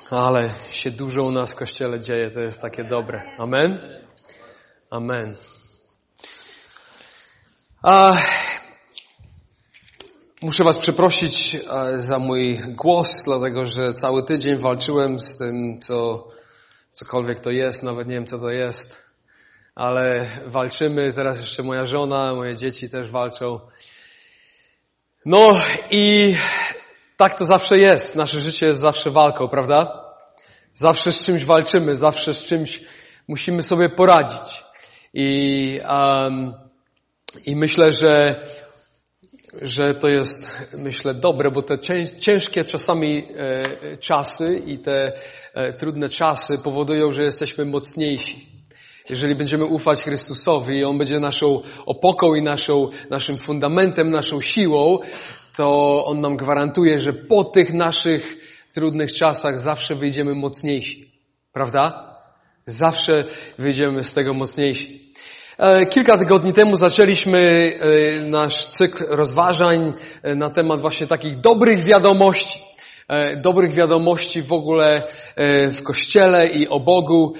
Ale się dużo u nas w Kościele dzieje, to jest takie dobre. Amen? Amen. Muszę was przeprosić za mój głos, dlatego że cały tydzień walczyłem z tym, cokolwiek to jest, nawet nie wiem co to jest. Ale walczymy, teraz jeszcze moja żona, moje dzieci też walczą. No i tak to zawsze jest. Nasze życie jest zawsze walką, prawda? Zawsze z czymś walczymy, zawsze z czymś musimy sobie poradzić. I myślę, że to jest, dobre, bo te ciężkie czasami czasy i te trudne czasy powodują, że jesteśmy mocniejsi. Jeżeli będziemy ufać Chrystusowi i On będzie naszą opoką i naszym fundamentem, naszą siłą, to On nam gwarantuje, że po tych naszych trudnych czasach zawsze wyjdziemy mocniejsi. Prawda? Zawsze wyjdziemy z tego mocniejsi. Kilka tygodni temu zaczęliśmy nasz cykl rozważań na temat właśnie takich dobrych wiadomości. Dobrych wiadomości w ogóle w Kościele i o Bogu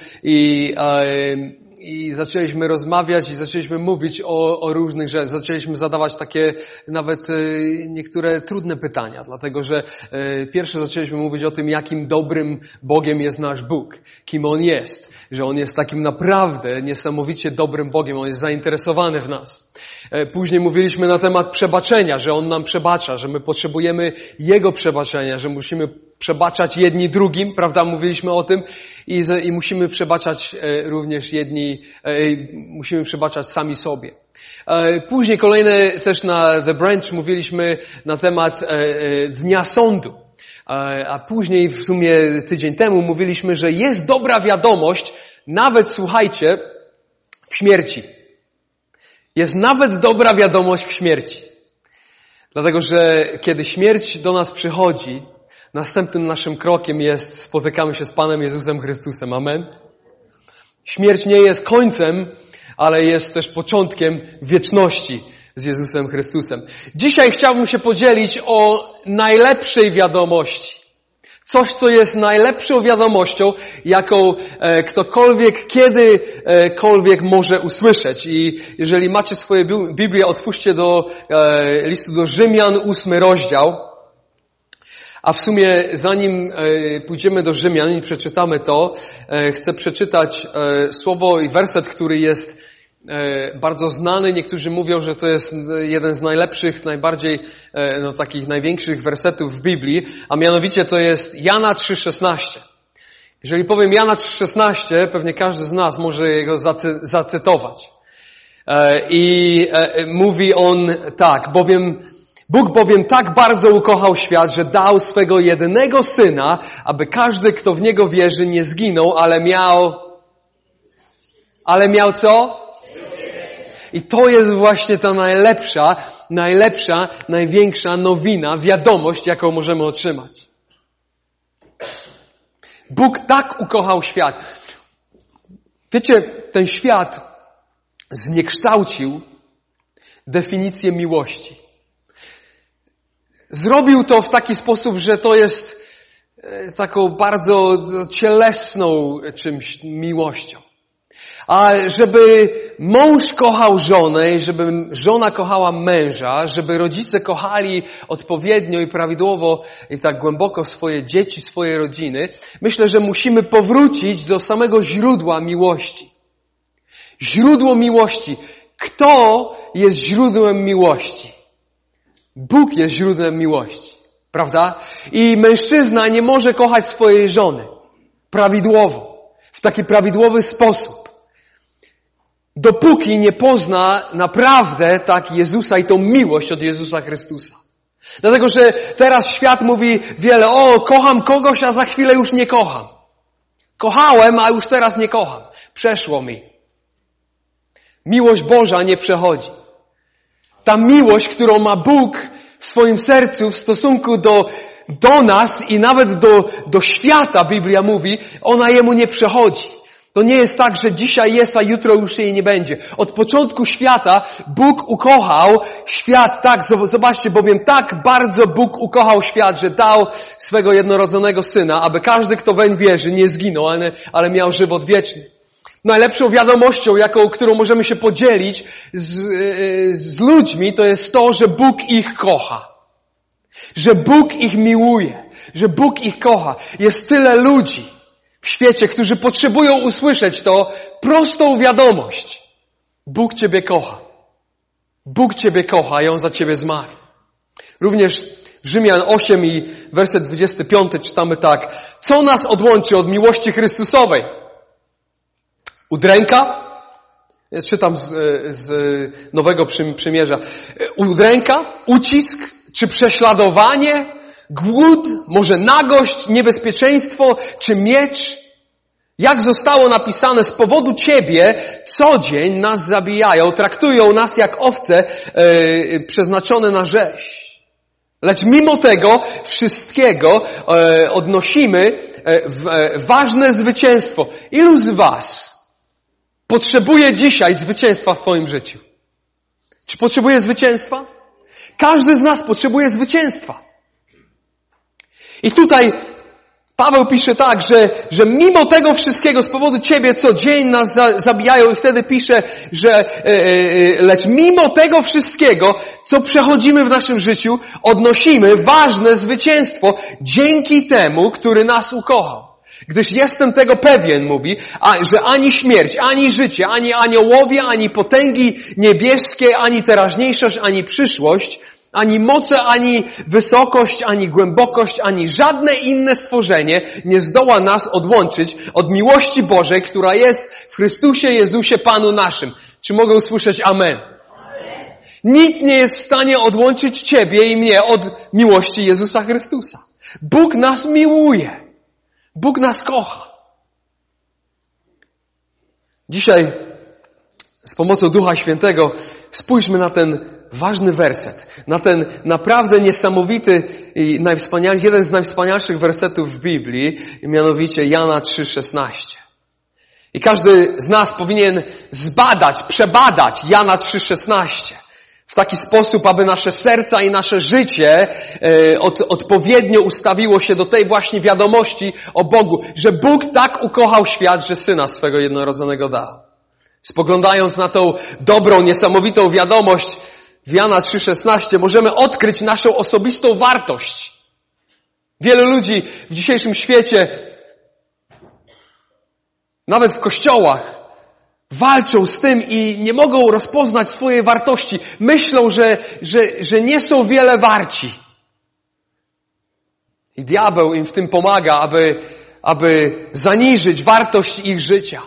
i zaczęliśmy rozmawiać i zaczęliśmy mówić o różnych rzeczach. Zaczęliśmy zadawać takie nawet niektóre trudne pytania, dlatego że pierwsze zaczęliśmy mówić o tym, jakim dobrym Bogiem jest nasz Bóg, kim On jest, że On jest takim naprawdę niesamowicie dobrym Bogiem, On jest zainteresowany w nas. Później mówiliśmy na temat przebaczenia, że On nam przebacza, że my potrzebujemy Jego przebaczenia, że musimy przebaczać jedni drugim, prawda? Mówiliśmy o tym i musimy przebaczać również musimy przebaczać sami sobie. Później kolejne też na The Branch mówiliśmy na temat Dnia Sądu. A później w sumie tydzień temu mówiliśmy, że jest dobra wiadomość, nawet słuchajcie, w śmierci. Jest nawet dobra wiadomość w śmierci. Dlatego, że kiedy śmierć do nas przychodzi, następnym naszym krokiem jest spotykamy się z Panem Jezusem Chrystusem. Amen? Śmierć nie jest końcem, ale jest też początkiem wieczności z Jezusem Chrystusem. Dzisiaj chciałbym się podzielić o najlepszej wiadomości. Coś, co jest najlepszą wiadomością, jaką ktokolwiek, kiedykolwiek może usłyszeć. I jeżeli macie swoje Biblię, otwórzcie do listu do Rzymian, 8 rozdział. A w sumie zanim pójdziemy do Rzymian i przeczytamy to, chcę przeczytać słowo i werset, który jest bardzo znany. Niektórzy mówią, że to jest jeden z najlepszych, najbardziej takich największych wersetów w Biblii, a mianowicie to jest Jana 3,16. Jeżeli powiem Jana 3,16, pewnie każdy z nas może jego zacytować. I mówi on tak, Bóg bowiem tak bardzo ukochał świat, że dał swego jedynego Syna, aby każdy, kto w Niego wierzy, nie zginął, ale miał co? I to jest właśnie ta najlepsza, największa nowina, wiadomość, jaką możemy otrzymać. Bóg tak ukochał świat. Wiecie, ten świat zniekształcił definicję miłości. Zrobił to w taki sposób, że to jest taką bardzo cielesną czymś miłością. A żeby mąż kochał żonę i żeby żona kochała męża, żeby rodzice kochali odpowiednio i prawidłowo i tak głęboko swoje dzieci, swoje rodziny, myślę, że musimy powrócić do samego źródła miłości. Źródło miłości. Kto jest źródłem miłości? Bóg jest źródłem miłości. Prawda? I mężczyzna nie może kochać swojej żony prawidłowo, w taki prawidłowy sposób, dopóki nie pozna naprawdę tak Jezusa i tą miłość od Jezusa Chrystusa. Dlatego, że teraz świat mówi wiele, kocham kogoś, a za chwilę już nie kocham. Kochałem, a już teraz nie kocham. Przeszło mi. Miłość Boża nie przechodzi. Ta miłość, którą ma Bóg w swoim sercu w stosunku do nas i nawet do świata, Biblia mówi, ona Jemu nie przechodzi. To nie jest tak, że dzisiaj jest, a jutro już jej nie będzie. Od początku świata Bóg ukochał świat tak, zobaczcie, bowiem tak bardzo Bóg ukochał świat, że dał swego jednorodzonego Syna, aby każdy, kto weń wierzy, nie zginął, ale miał żywot wieczny. Najlepszą wiadomością, którą możemy się podzielić z ludźmi, to jest to, że Bóg ich kocha. Że Bóg ich miłuje. Że Bóg ich kocha. Jest tyle ludzi w świecie, którzy potrzebują usłyszeć to prostą wiadomość. Bóg Ciebie kocha. Bóg Ciebie kocha i On za Ciebie zmarł. Również w Rzymian 8 i werset 25 czytamy tak. Co nas odłączy od miłości Chrystusowej? Udręka? Ja czytam z Nowego Przymierza. Udręka? Ucisk? Czy prześladowanie? Głód? Może nagość? Niebezpieczeństwo? Czy miecz? Jak zostało napisane, z powodu Ciebie co dzień nas zabijają, traktują nas jak owce przeznaczone na rzeź. Lecz mimo tego wszystkiego odnosimy ważne zwycięstwo. Ilu z Was potrzebuje dzisiaj zwycięstwa w swoim życiu? Czy potrzebuje zwycięstwa? Każdy z nas potrzebuje zwycięstwa. I tutaj Paweł pisze tak, że mimo tego wszystkiego z powodu Ciebie co dzień nas zabijają i wtedy pisze, że lecz mimo tego wszystkiego, co przechodzimy w naszym życiu, odnosimy ważne zwycięstwo dzięki temu, który nas ukochał. Gdyż jestem tego pewien, mówi, że ani śmierć, ani życie, ani aniołowie, ani potęgi niebieskie, ani teraźniejszość, ani przyszłość, ani moce, ani wysokość, ani głębokość, ani żadne inne stworzenie nie zdoła nas odłączyć od miłości Bożej, która jest w Chrystusie Jezusie Panu naszym. Czy mogę usłyszeć amen? Amen. Nikt nie jest w stanie odłączyć Ciebie i mnie od miłości Jezusa Chrystusa. Bóg nas miłuje. Bóg nas kocha. Dzisiaj z pomocą Ducha Świętego spójrzmy na ten ważny werset, na ten naprawdę niesamowity i jeden z najwspanialszych wersetów w Biblii, mianowicie Jana 3,16. I każdy z nas powinien przebadać Jana 3,16 w taki sposób, aby nasze serca i nasze życie odpowiednio ustawiło się do tej właśnie wiadomości o Bogu, że Bóg tak ukochał świat, że Syna swego jednorodzonego dał. Spoglądając na tą dobrą, niesamowitą wiadomość w Jana 3,16 możemy odkryć naszą osobistą wartość. Wielu ludzi w dzisiejszym świecie, nawet w kościołach, walczą z tym i nie mogą rozpoznać swojej wartości. Myślą, że nie są wiele warci. I diabeł im w tym pomaga, aby zaniżyć wartość ich życia.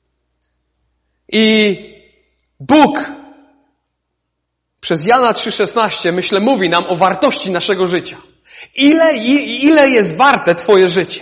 I Bóg przez Jana 3,16, myślę, mówi nam o wartości naszego życia. Ile jest warte Twoje życie?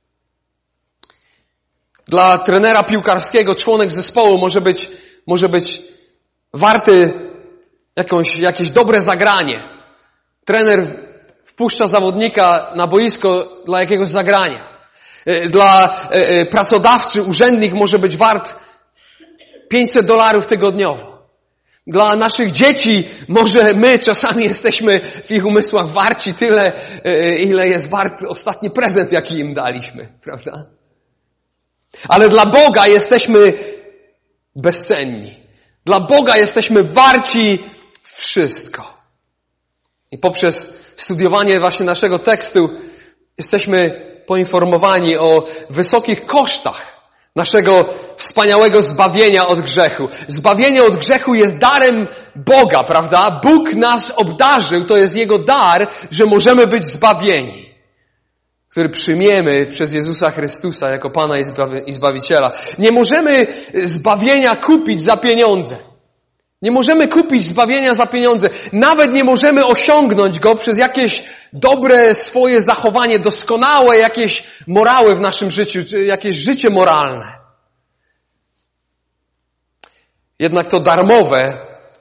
Dla trenera piłkarskiego członek zespołu może być warty jakieś dobre zagranie. Trener wpuszcza zawodnika na boisko dla jakiegoś zagrania. Dla pracodawcy urzędnik może być wart $500 tygodniowo. Dla naszych dzieci może my czasami jesteśmy w ich umysłach warci tyle, ile jest wart ostatni prezent, jaki im daliśmy, prawda? Ale dla Boga jesteśmy bezcenni. Dla Boga jesteśmy warci wszystko. I poprzez studiowanie właśnie naszego tekstu jesteśmy poinformowani o wysokich kosztach naszego wspaniałego zbawienia od grzechu. Zbawienie od grzechu jest darem Boga, prawda? Bóg nas obdarzył, to jest Jego dar, że możemy być zbawieni, który przyjmiemy przez Jezusa Chrystusa jako Pana i Zbawiciela. Nie możemy zbawienia kupić za pieniądze. Nie możemy kupić zbawienia za pieniądze. Nawet nie możemy osiągnąć go przez jakieś dobre swoje zachowanie, doskonałe jakieś morały w naszym życiu, czy jakieś życie moralne. Jednak to darmowe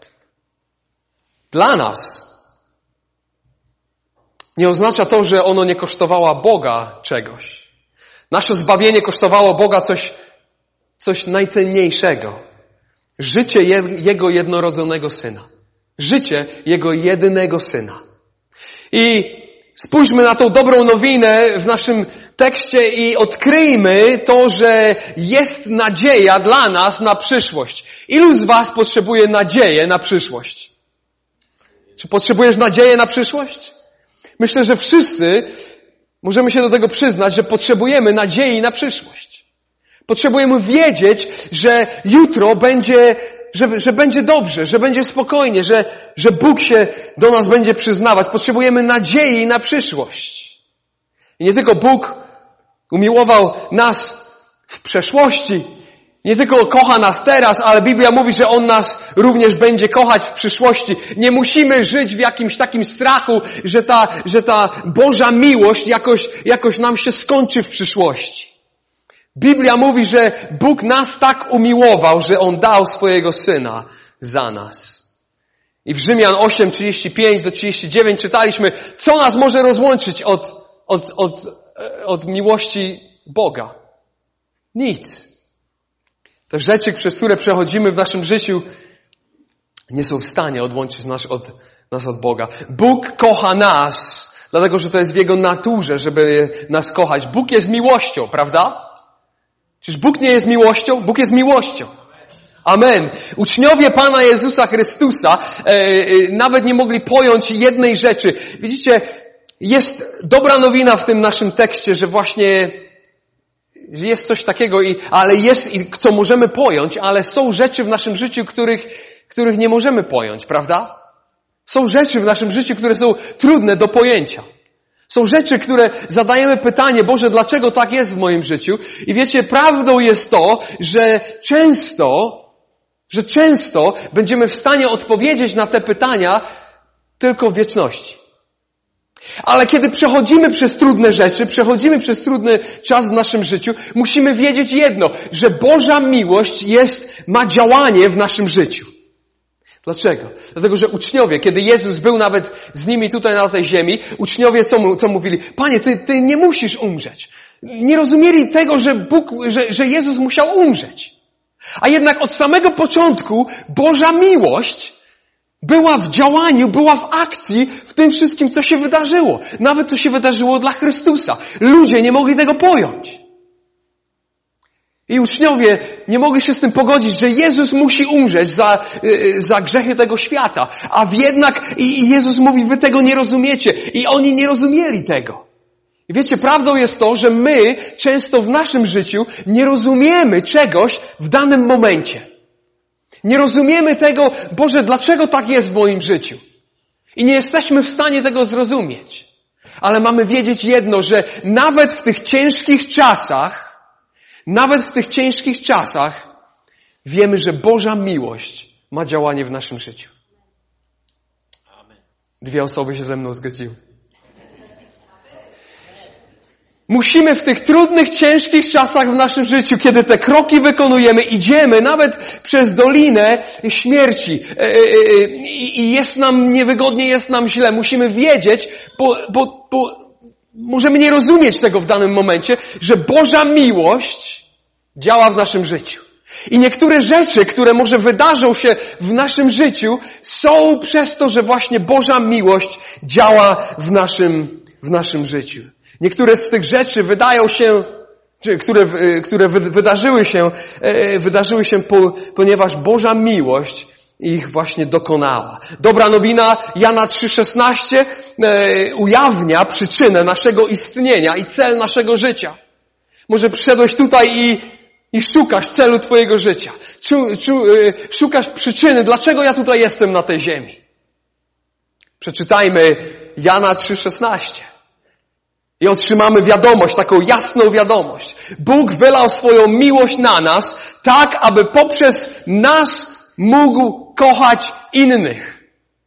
dla nas nie oznacza to, że ono nie kosztowało Boga czegoś. Nasze zbawienie kosztowało Boga coś coś najcenniejszego. Życie Jego jednorodzonego Syna. Życie Jego jedynego Syna. I spójrzmy na tą dobrą nowinę w naszym tekście i odkryjmy to, że jest nadzieja dla nas na przyszłość. Ilu z was potrzebuje nadziei na przyszłość? Czy potrzebujesz nadziei na przyszłość? Myślę, że wszyscy możemy się do tego przyznać, że potrzebujemy nadziei na przyszłość. Potrzebujemy wiedzieć, że jutro będzie, że będzie dobrze, że będzie spokojnie, że Bóg się do nas będzie przyznawać. Potrzebujemy nadziei na przyszłość. I nie tylko Bóg umiłował nas w przeszłości, nie tylko kocha nas teraz, ale Biblia mówi, że On nas również będzie kochać w przyszłości. Nie musimy żyć w jakimś takim strachu, że ta Boża miłość jakoś nam się skończy w przyszłości. Biblia mówi, że Bóg nas tak umiłował, że On dał swojego Syna za nas. I w Rzymian 8:35-39 czytaliśmy, co nas może rozłączyć od miłości Boga? Nic. Te rzeczy, przez które przechodzimy w naszym życiu, nie są w stanie odłączyć nas od Boga. Bóg kocha nas, dlatego że to jest w Jego naturze, żeby nas kochać. Bóg jest miłością, prawda? Czyż Bóg nie jest miłością? Bóg jest miłością. Amen. Uczniowie Pana Jezusa Chrystusa nawet nie mogli pojąć jednej rzeczy. Widzicie, jest dobra nowina w tym naszym tekście, że właśnie jest coś takiego, co możemy pojąć, ale są rzeczy w naszym życiu, których nie możemy pojąć, prawda? Są rzeczy w naszym życiu, które są trudne do pojęcia. Są rzeczy, które zadajemy pytanie, Boże, dlaczego tak jest w moim życiu? I wiecie, prawdą jest to, że często będziemy w stanie odpowiedzieć na te pytania tylko w wieczności. Ale kiedy przechodzimy przez trudne rzeczy, przechodzimy przez trudny czas w naszym życiu, musimy wiedzieć jedno, że Boża miłość ma działanie w naszym życiu. Dlaczego? Dlatego, że uczniowie, kiedy Jezus był nawet z nimi tutaj na tej ziemi, uczniowie co mówili? Panie, Ty nie musisz umrzeć. Nie rozumieli tego, że Jezus musiał umrzeć. A jednak od samego początku Boża miłość była w działaniu, była w akcji w tym wszystkim, co się wydarzyło. Nawet co się wydarzyło dla Chrystusa. Ludzie nie mogli tego pojąć. I uczniowie nie mogli się z tym pogodzić, że Jezus musi umrzeć za grzechy tego świata. A jednak i Jezus mówi, wy tego nie rozumiecie. I oni nie rozumieli tego. I wiecie, prawdą jest to, że my często w naszym życiu nie rozumiemy czegoś w danym momencie. Nie rozumiemy tego, Boże, dlaczego tak jest w moim życiu? I nie jesteśmy w stanie tego zrozumieć. Ale mamy wiedzieć jedno, że nawet w tych ciężkich czasach wiemy, że Boża miłość ma działanie w naszym życiu. Dwie osoby się ze mną zgodziły. Musimy w tych trudnych, ciężkich czasach w naszym życiu, kiedy te kroki wykonujemy, idziemy nawet przez dolinę śmierci i jest nam niewygodnie, jest nam źle. Musimy wiedzieć, bo możemy nie rozumieć tego w danym momencie, że Boża miłość działa w naszym życiu. I niektóre rzeczy, które może wydarzą się w naszym życiu, są przez to, że właśnie Boża miłość działa w naszym życiu. Niektóre z tych rzeczy wydarzyły się, ponieważ Boża miłość ich właśnie dokonała. Dobra nowina, Jana 3,16 ujawnia przyczynę naszego istnienia i cel naszego życia. Może przyszedłeś tutaj i szukasz celu twojego życia. Szukasz przyczyny, dlaczego ja tutaj jestem na tej ziemi. Przeczytajmy Jana 3,16. I otrzymamy wiadomość, taką jasną wiadomość. Bóg wylał swoją miłość na nas, tak aby poprzez nas mógł kochać innych.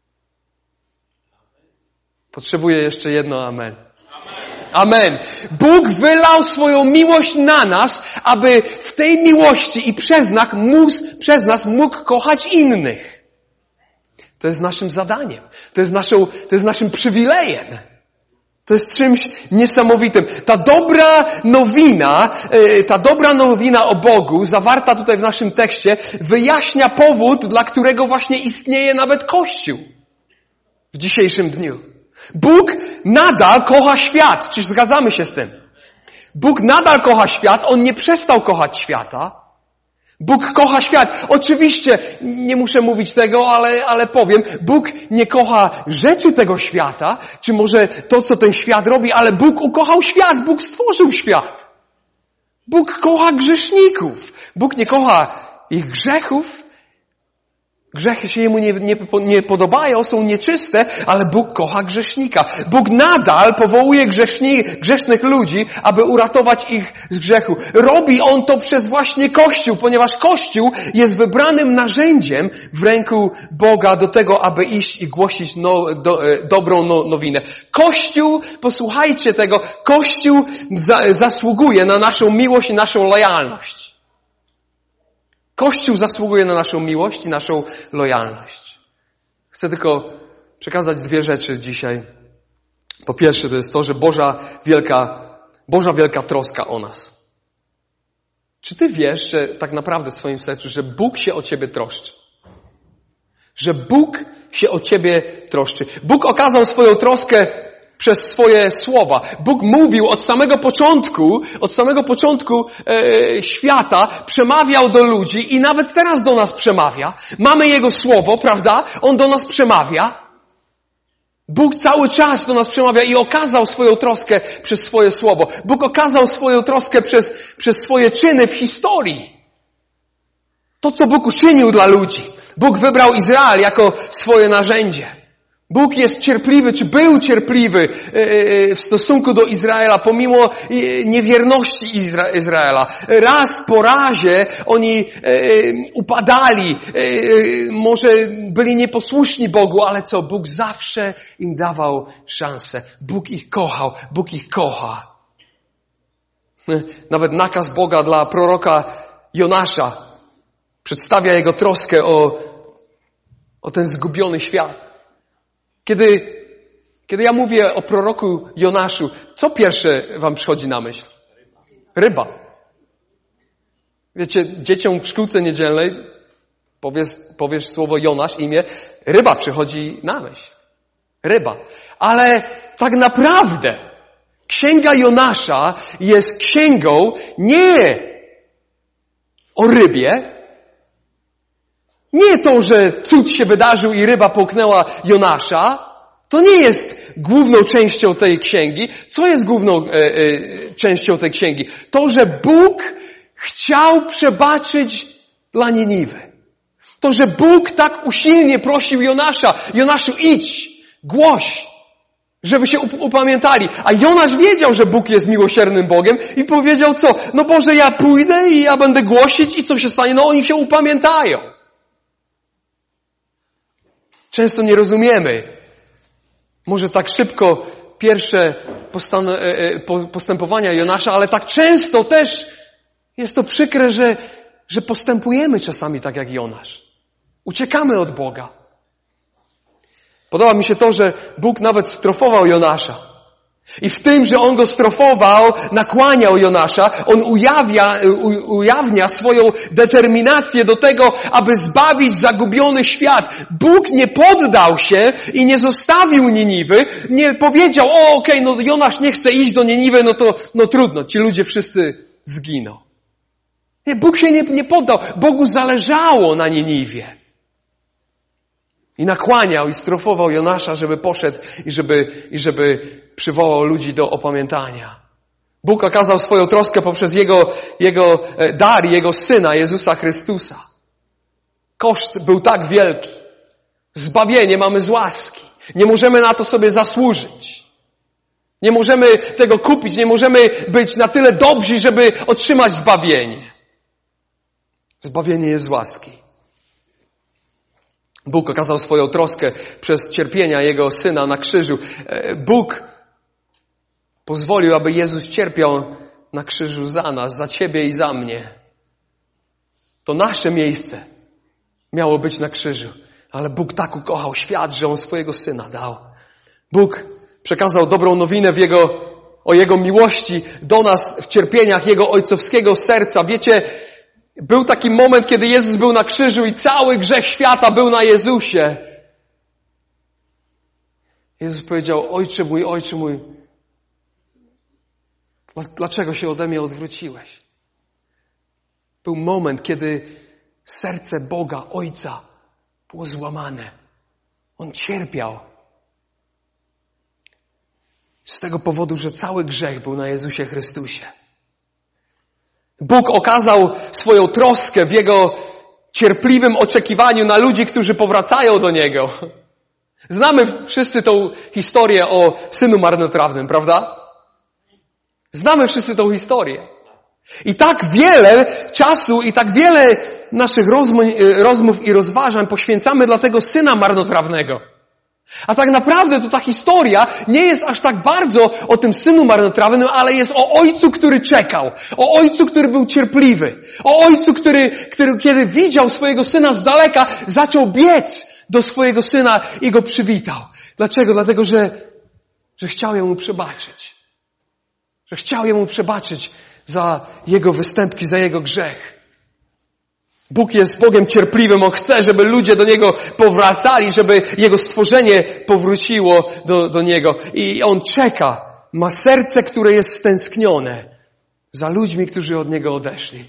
Potrzebuję jeszcze jedno amen. Amen. Bóg wylał swoją miłość na nas, aby w tej miłości i przez nas mógł kochać innych. To jest naszym zadaniem. To jest naszym przywilejem. To jest czymś niesamowitym. Ta dobra nowina o Bogu, zawarta tutaj w naszym tekście, wyjaśnia powód, dla którego właśnie istnieje nawet Kościół w dzisiejszym dniu. Bóg nadal kocha świat. Czy zgadzamy się z tym? Bóg nadal kocha świat. On nie przestał kochać świata. Bóg kocha świat. Oczywiście, nie muszę mówić tego, ale powiem, Bóg nie kocha rzeczy tego świata, czy może to, co ten świat robi, ale Bóg ukochał świat. Bóg stworzył świat. Bóg kocha grzeszników. Bóg nie kocha ich grzechów. Grzechy się Jemu nie podobają, są nieczyste, ale Bóg kocha grzesznika. Bóg nadal powołuje grzesznych ludzi, aby uratować ich z grzechu. Robi On to przez właśnie Kościół, ponieważ Kościół jest wybranym narzędziem w ręku Boga do tego, aby iść i głosić dobrą nowinę. Kościół, posłuchajcie tego, Kościół zasługuje na naszą miłość i naszą lojalność. Kościół zasługuje na naszą miłość i naszą lojalność. Chcę tylko przekazać dwie rzeczy dzisiaj. Po pierwsze, to jest to, że Boża wielka troska o nas. Czy ty wiesz, że tak naprawdę w swoim sercu, że Bóg się o ciebie troszczy? Że Bóg się o ciebie troszczy. Bóg okazał swoją troskę przez swoje słowa. Bóg mówił od samego początku świata, przemawiał do ludzi i nawet teraz do nas przemawia. Mamy Jego słowo, prawda? On do nas przemawia. Bóg cały czas do nas przemawia i okazał swoją troskę przez swoje słowo. Bóg okazał swoją troskę przez swoje czyny w historii. To, co Bóg uczynił dla ludzi. Bóg wybrał Izrael jako swoje narzędzie. Bóg jest cierpliwy, czy był cierpliwy w stosunku do Izraela, pomimo niewierności Izraela. Raz po razie oni upadali, może byli nieposłuszni Bogu, ale co? Bóg zawsze im dawał szansę. Bóg ich kochał, Bóg ich kocha. Nawet nakaz Boga dla proroka Jonasza przedstawia jego troskę o ten zgubiony świat. Kiedy ja mówię o proroku Jonaszu, co pierwsze wam przychodzi na myśl? Ryba. Wiecie, dzieciom w szkółce niedzielnej powiesz słowo Jonasz, imię, ryba przychodzi na myśl. Ryba. Ale tak naprawdę Księga Jonasza jest księgą nie o rybie, nie to, że cud się wydarzył i ryba połknęła Jonasza. To nie jest główną częścią tej księgi. Co jest główną częścią tej księgi? To, że Bóg chciał przebaczyć dla Niniwy. To, że Bóg tak usilnie prosił Jonasza. Jonaszu, idź, głoś, żeby się upamiętali. A Jonasz wiedział, że Bóg jest miłosiernym Bogiem i powiedział co? No Boże, ja pójdę i ja będę głosić i co się stanie? No oni się upamiętają. Często nie rozumiemy. Może tak szybko pierwsze postępowania Jonasza, ale tak często też jest to przykre, że postępujemy czasami tak jak Jonasz. Uciekamy od Boga. Podoba mi się to, że Bóg nawet strofował Jonasza. I w tym, że On go strofował, nakłaniał Jonasza, On ujawnia swoją determinację do tego, aby zbawić zagubiony świat. Bóg nie poddał się i nie zostawił Niniwy, nie powiedział, okej, no Jonasz nie chce iść do Niniwy, no trudno, ci ludzie wszyscy zginą. Nie, Bóg się nie poddał. Bogu zależało na Niniwie. I nakłaniał i strofował Jonasza, żeby poszedł i żeby przywołał ludzi do opamiętania. Bóg okazał swoją troskę poprzez Jego dar, Jego Syna, Jezusa Chrystusa. Koszt był tak wielki. Zbawienie mamy z łaski. Nie możemy na to sobie zasłużyć. Nie możemy tego kupić. Nie możemy być na tyle dobrzy, żeby otrzymać zbawienie. Zbawienie jest z łaski. Bóg okazał swoją troskę przez cierpienia Jego Syna na krzyżu. Bóg pozwolił, aby Jezus cierpiał na krzyżu za nas, za ciebie i za mnie. To nasze miejsce miało być na krzyżu. Ale Bóg tak ukochał świat, że On swojego Syna dał. Bóg przekazał dobrą nowinę o Jego miłości do nas w cierpieniach Jego ojcowskiego serca. Wiecie, był taki moment, kiedy Jezus był na krzyżu i cały grzech świata był na Jezusie. Jezus powiedział, Ojcze mój, dlaczego się ode mnie odwróciłeś? Był moment, kiedy serce Boga, Ojca było złamane. On cierpiał. Z tego powodu, że cały grzech był na Jezusie Chrystusie. Bóg okazał swoją troskę w Jego cierpliwym oczekiwaniu na ludzi, którzy powracają do Niego. Znamy wszyscy tą historię o synu marnotrawnym, prawda? Znamy wszyscy tą historię. I tak wiele czasu i tak wiele naszych rozmów i rozważań poświęcamy dla tego syna marnotrawnego. A tak naprawdę to ta historia nie jest aż tak bardzo o tym synu marnotrawnym, ale jest o ojcu, który czekał. O ojcu, który był cierpliwy. O ojcu, który kiedy widział swojego syna z daleka, zaczął biec do swojego syna i go przywitał. Dlaczego? Dlatego, że chciał jemu przebaczyć. Że chciał jemu przebaczyć za jego występki, za jego grzech. Bóg jest Bogiem cierpliwym. On chce, żeby ludzie do Niego powracali, żeby Jego stworzenie powróciło do Niego. I On czeka. Ma serce, które jest stęsknione za ludźmi, którzy od Niego odeszli.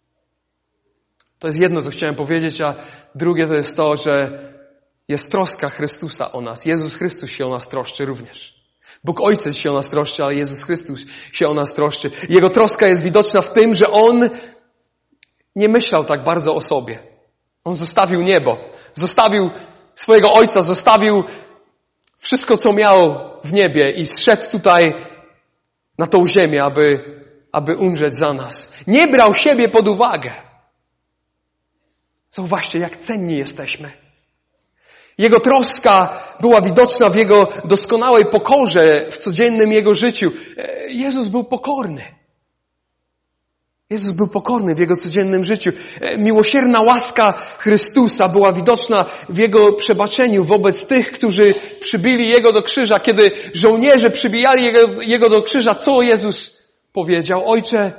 To jest jedno, co chciałem powiedzieć, a drugie to jest to, że jest troska Chrystusa o nas. Jezus Chrystus się o nas troszczy również. Bóg Ojciec się o nas troszczy, ale Jezus Chrystus się o nas troszczy. Jego troska jest widoczna w tym, że On nie myślał tak bardzo o sobie. On zostawił niebo. Zostawił swojego Ojca, zostawił wszystko, co miał w niebie i zszedł tutaj na tą ziemię, aby umrzeć za nas. Nie brał siebie pod uwagę. Zauważcie, jak cenni jesteśmy. Jego troska była widoczna w Jego doskonałej pokorze w codziennym Jego życiu. Jezus był pokorny. Jezus był pokorny w Jego codziennym życiu. Miłosierna łaska Chrystusa była widoczna w Jego przebaczeniu wobec tych, którzy przybili Jego do krzyża. Kiedy żołnierze przybijali Jego do krzyża, co Jezus powiedział? Ojcze,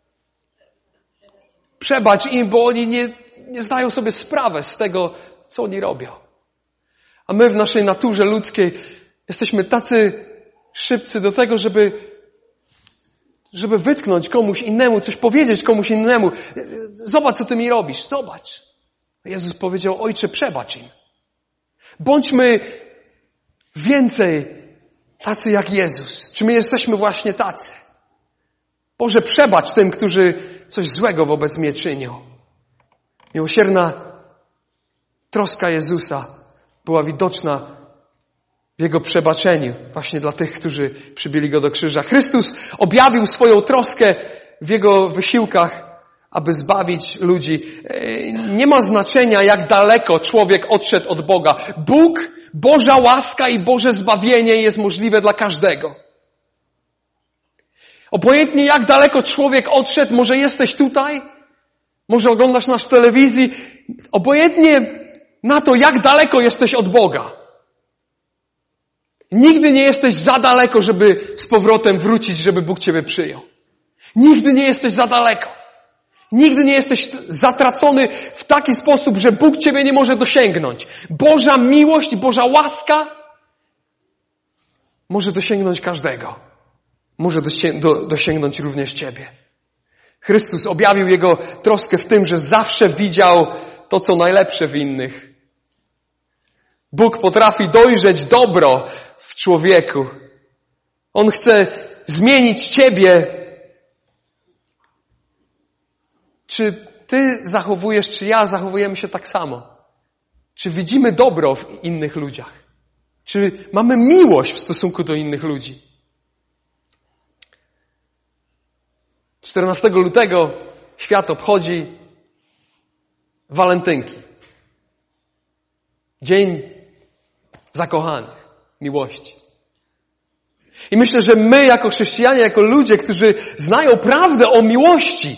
przebacz im, bo oni nie zdają sobie sprawy z tego, co oni robią. A my w naszej naturze ludzkiej jesteśmy tacy szybcy do tego, żeby wytknąć komuś innemu, coś powiedzieć komuś innemu. Zobacz, co ty mi robisz. Zobacz. Jezus powiedział, Ojcze, przebacz im. Bądźmy więcej tacy jak Jezus. Czy my jesteśmy właśnie tacy? Boże, przebacz tym, którzy coś złego wobec mnie czynią. Miłosierna troska Jezusa była widoczna w Jego przebaczeniu właśnie dla tych, którzy przybili Go do krzyża. Chrystus objawił swoją troskę w Jego wysiłkach, aby zbawić ludzi. Nie ma znaczenia, jak daleko człowiek odszedł od Boga. Bóg, Boża łaska i Boże zbawienie jest możliwe dla każdego. Obojętnie jak daleko człowiek odszedł, może jesteś tutaj, może oglądasz nas w telewizji, obojętnie na to, jak daleko jesteś od Boga. Nigdy nie jesteś za daleko, żeby z powrotem wrócić, żeby Bóg Ciebie przyjął. Nigdy nie jesteś za daleko. Nigdy nie jesteś zatracony w taki sposób, że Bóg Ciebie nie może dosięgnąć. Boża miłość i Boża łaska może dosięgnąć każdego. Może dosięgnąć również Ciebie. Chrystus objawił Jego troskę w tym, że zawsze widział to, co najlepsze w innych. Bóg potrafi dojrzeć dobro w człowieku. On chce zmienić Ciebie. Czy Ty zachowujesz, czy ja zachowujemy się tak samo? Czy widzimy dobro w innych ludziach? Czy mamy miłość w stosunku do innych ludzi? 14 lutego świat obchodzi walentynki. Dzień zakochanych, miłości. I myślę, że my jako chrześcijanie, jako ludzie, którzy znają prawdę o miłości,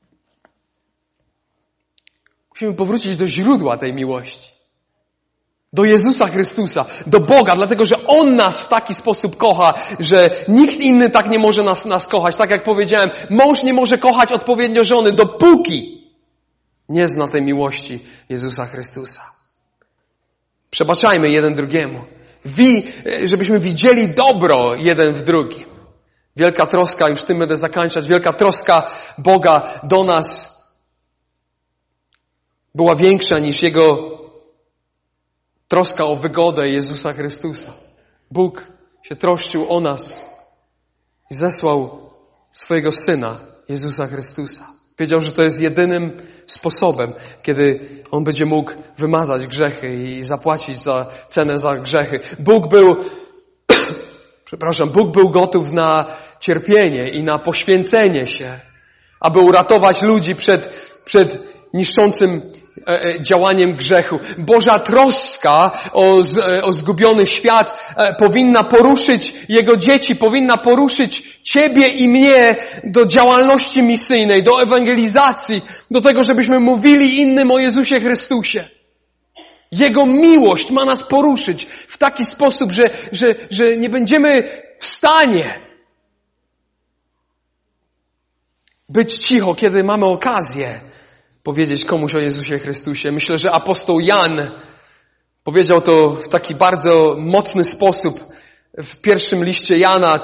musimy powrócić do źródła tej miłości. Do Jezusa Chrystusa, do Boga, dlatego że On nas w taki sposób kocha, że nikt inny tak nie może nas kochać. Tak jak powiedziałem, mąż nie może kochać odpowiednio żony, dopóki nie zna tej miłości Jezusa Chrystusa. Przebaczajmy jeden drugiemu. Żebyśmy widzieli dobro jeden w drugim. Wielka troska, już tym będę zakończać, wielka troska Boga do nas była większa niż Jego troska o wygodę Jezusa Chrystusa. Bóg się troszczył o nas i zesłał swojego Syna, Jezusa Chrystusa. Wiedział, że to jest jedynym sposobem, kiedy On będzie mógł wymazać grzechy i zapłacić cenę za grzechy. Bóg był gotów na cierpienie i na poświęcenie się, aby uratować ludzi przed niszczącym działaniem grzechu. Boża troska o zgubiony świat powinna poruszyć Jego dzieci, powinna poruszyć Ciebie i mnie do działalności misyjnej, do ewangelizacji, do tego, żebyśmy mówili innym o Jezusie Chrystusie. Jego miłość ma nas poruszyć w taki sposób, że nie będziemy w stanie być cicho, kiedy mamy okazję powiedzieć komuś o Jezusie Chrystusie. Myślę, że apostoł Jan powiedział to w taki bardzo mocny sposób w pierwszym liście Jana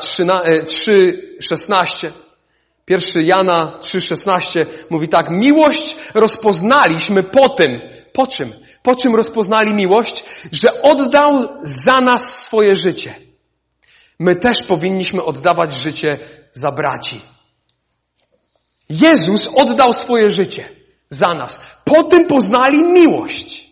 3,16. Pierwszy Jana 3,16 mówi tak: miłość rozpoznaliśmy po tym. Po czym? Po czym rozpoznali miłość? Że oddał za nas swoje życie. My też powinniśmy oddawać życie za braci. Jezus oddał swoje życie za nas. Po tym poznali miłość.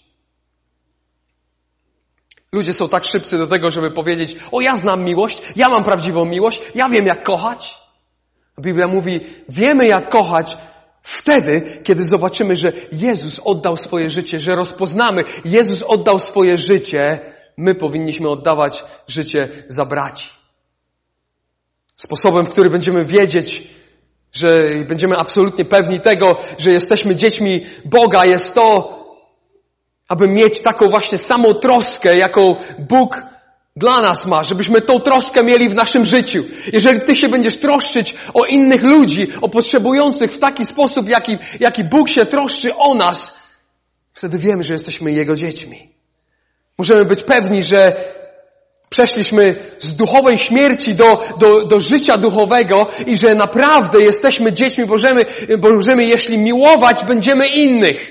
Ludzie są tak szybcy do tego, żeby powiedzieć: o, ja znam miłość, ja mam prawdziwą miłość, ja wiem jak kochać. Biblia mówi, wiemy jak kochać wtedy, kiedy zobaczymy, że Jezus oddał swoje życie, że rozpoznamy, Jezus oddał swoje życie, my powinniśmy oddawać życie za braci. Sposobem, w który będziemy wiedzieć, że będziemy absolutnie pewni tego, że jesteśmy dziećmi Boga, jest to, aby mieć taką właśnie samą troskę, jaką Bóg dla nas ma, żebyśmy tą troskę mieli w naszym życiu. Jeżeli Ty się będziesz troszczyć o innych ludzi, o potrzebujących w taki sposób, jaki Bóg się troszczy o nas, wtedy wiemy, że jesteśmy Jego dziećmi. Możemy być pewni, że przeszliśmy z duchowej śmierci do życia duchowego i że naprawdę jesteśmy dziećmi Bożymi, jeśli miłować będziemy innych.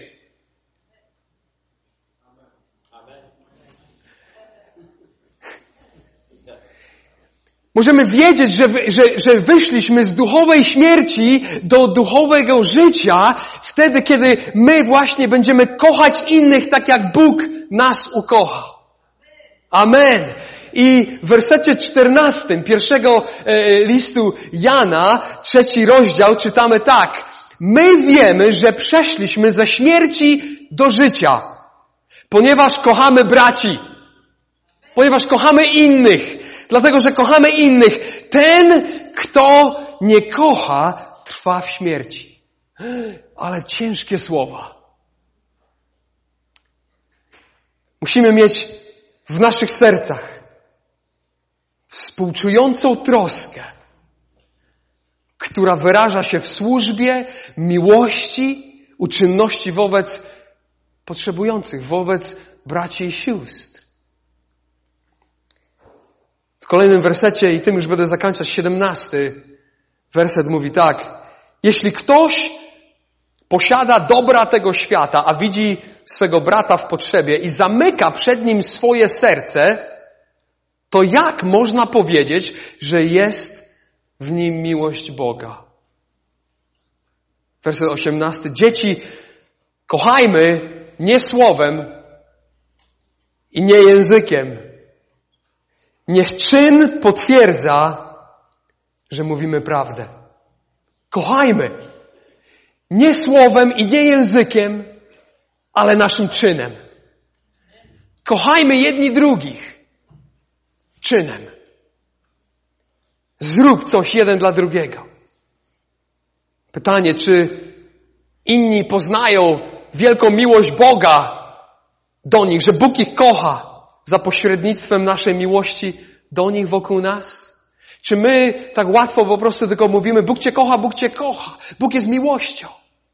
Możemy wiedzieć, że wyszliśmy z duchowej śmierci do duchowego życia wtedy, kiedy my właśnie będziemy kochać innych tak, jak Bóg nas ukochał. Amen. I w wersecie 14 pierwszego listu Jana, 3 rozdział, czytamy tak. My wiemy, że przeszliśmy ze śmierci do życia, ponieważ kochamy braci, ponieważ kochamy innych. Dlatego, że kochamy innych. Ten, kto nie kocha, trwa w śmierci. Ale ciężkie słowa. Musimy mieć w naszych sercach współczującą troskę, która wyraża się w służbie, miłości, uczynności wobec potrzebujących, wobec braci i sióstr. W kolejnym wersecie, i tym już będę zakończać, 17 werset mówi tak. Jeśli ktoś posiada dobra tego świata, a widzi swego brata w potrzebie i zamyka przed nim swoje serce, to jak można powiedzieć, że jest w nim miłość Boga? Werset 18. Dzieci, kochajmy nie słowem i nie językiem. Niech czyn potwierdza, że mówimy prawdę. Kochajmy. Nie słowem i nie językiem, ale naszym czynem. Kochajmy jedni drugich. Czynem. Zrób coś jeden dla drugiego. Pytanie, czy inni poznają wielką miłość Boga do nich, że Bóg ich kocha za pośrednictwem naszej miłości do nich wokół nas? Czy my tak łatwo po prostu tylko mówimy, Bóg Cię kocha, Bóg Cię kocha, Bóg jest miłością.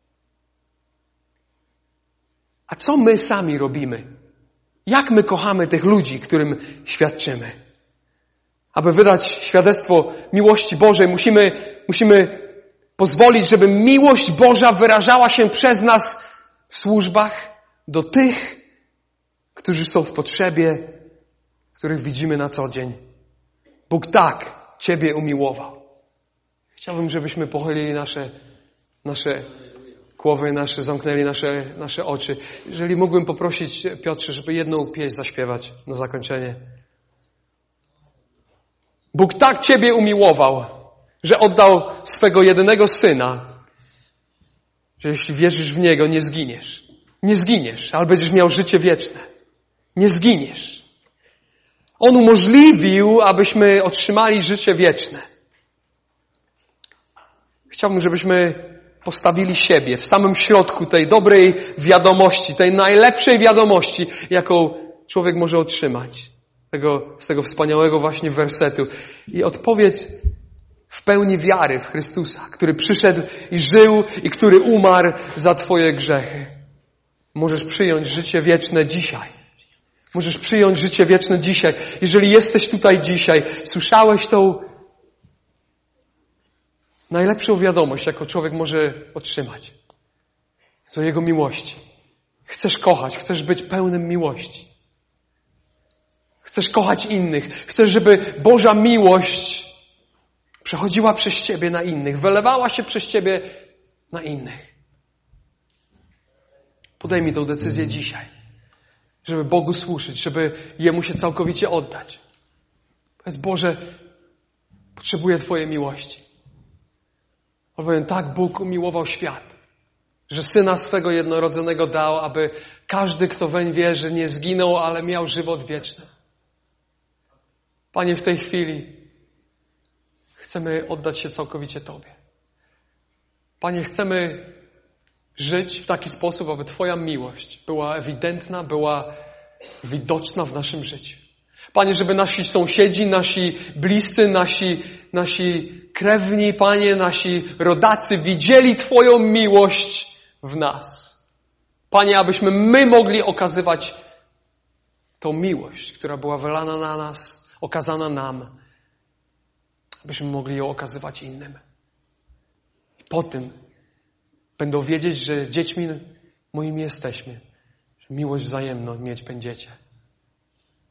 A co my sami robimy? Jak my kochamy tych ludzi, którym świadczymy? Aby wydać świadectwo miłości Bożej, musimy pozwolić, żeby miłość Boża wyrażała się przez nas w służbach do tych, którzy są w potrzebie, których widzimy na co dzień. Bóg tak Ciebie umiłował. Chciałbym, żebyśmy pochylili nasze głowy, zamknęli nasze oczy. Jeżeli mógłbym poprosić Piotrze, żeby jedną pieśń zaśpiewać na zakończenie. Bóg tak Ciebie umiłował, że oddał swego jedynego Syna, że jeśli wierzysz w Niego, nie zginiesz. Nie zginiesz, ale będziesz miał życie wieczne. Nie zginiesz. On umożliwił, abyśmy otrzymali życie wieczne. Chciałbym, żebyśmy postawili siebie w samym środku tej dobrej wiadomości, tej najlepszej wiadomości, jaką człowiek może otrzymać. Z tego wspaniałego właśnie wersetu. I odpowiedź w pełni wiary w Chrystusa, który przyszedł i żył i który umarł za Twoje grzechy. Możesz przyjąć życie wieczne dzisiaj. Możesz przyjąć życie wieczne dzisiaj. Jeżeli jesteś tutaj dzisiaj, słyszałeś tą najlepszą wiadomość, jaką człowiek może otrzymać. O Jego miłości. Chcesz kochać, chcesz być pełnym miłości. Chcesz kochać innych. Chcesz, żeby Boża miłość przechodziła przez Ciebie na innych. Wylewała się przez Ciebie na innych. Podejmij tę decyzję dzisiaj. Żeby Bogu służyć, żeby Jemu się całkowicie oddać. Powiedz, Boże, potrzebuję Twojej miłości. Albowiem tak Bóg umiłował świat, że Syna swego jednorodzonego dał, aby każdy, kto weń wierzy, nie zginął, ale miał żywot wieczny. Panie, w tej chwili chcemy oddać się całkowicie Tobie. Panie, chcemy żyć w taki sposób, aby Twoja miłość była ewidentna, była widoczna w naszym życiu. Panie, żeby nasi sąsiedzi, nasi bliscy, nasi krewni, Panie, nasi rodacy widzieli Twoją miłość w nas. Panie, abyśmy my mogli okazywać tą miłość, która była wylana na nas, okazana nam, abyśmy mogli ją okazywać innym. I po tym będą wiedzieć, że dziećmi moimi jesteśmy, że miłość wzajemną mieć będziecie.